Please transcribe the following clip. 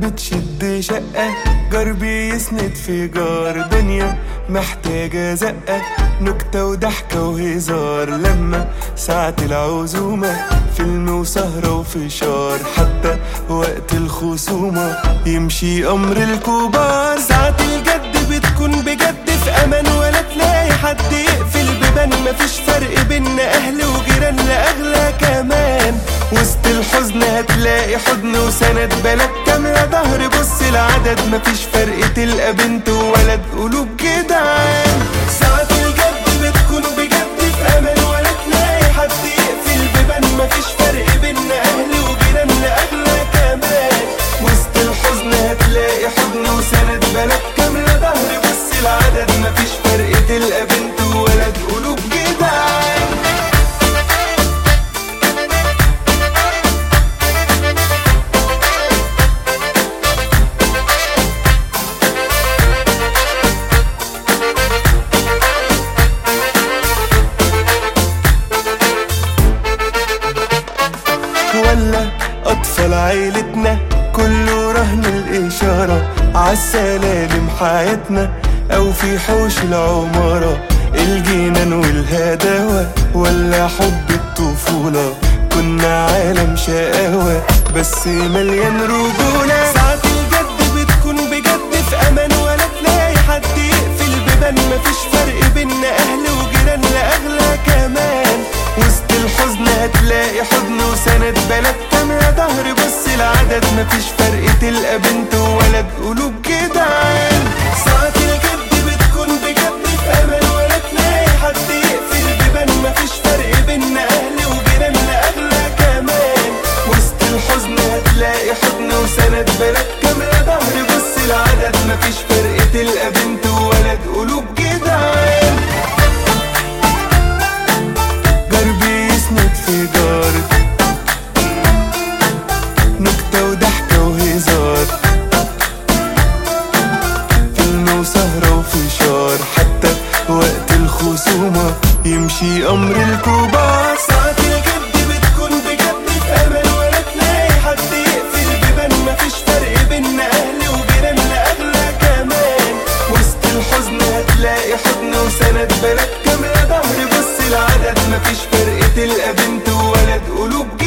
بتشد شقة، جار بيسند في جار، دنيا محتاجة زقة، نكتة وضحكة وهزار. لما ساعة العزومة فيلم وسهرة وفشار، حتى وقت الخصومة يمشي أمر الكبار. ساعة الجد بتكون بجد في أمان، ولا تلاقي حد يقفل بيبان. مفيش فرق بين أهل وجيران، لأغلى كمان. وسط الحزن هتلاقي حضن وسند، بلد كاملة ظهر. بص العدد مفيش فرق، تلقى بنت وولد قلوب جدعان. ساعة الجد بتكون بجد في أمان، ولا تلاقي حد يقفل بيبان. مفيش فرق بين أهل وجيران، لأغلى كمان. وسط الحزن هتلاقي حضن وسند، بلد كاملة ظهر. بص العدد مفيش فرق، تلقى بنت وولد قلوب جدعان. ولا أطفال عيلتنا كله رهن الإشارة، عالسلالم حياتنا أو في حوش العمارة. الجنان والهداوة ولا حب الطفولة، كنا عالم شقاوة بس مليان رجولة. ساعة الجد بتكون بجد في أمان، ولا تلاقي حد يقفل بيبان. مفيش فرق بين أهل وجيران، لأغلى كمان. وسط الحزن هتلاقي حضن وسند، بلد كاملة ظهر. بص العدد مفيش فرق، تلقى بنت وولد قلوب جدعان. ساعة الجد بتكون بجد في أمان، ولا تلاقي حد يقفل بيبان. مفيش فرق بين أهل وجيران، لأغلى كمان. وسط الحزن هتلاقي حضن وسند، بلد كاملة ظهر. بص العدد مفيش فرق، تلقى بنت وولد قلوب جدعان. في جار، نكتة وضحكة وهزار، فيلم وسهرة وفشار، حتى وقت الخصومة يمشي أمر الكبار. ساعة الجد بتكون بجد في أمان، ولا تلاقي حد يقفل بيبان. مفيش فرق بين أهل وجيران، لأغلى كمان. وسط الحزن هتلاقي حضن وسند، بلد كاملة ظهر. بص العدد مفيش فرق، تلقى بنت وولد قلوب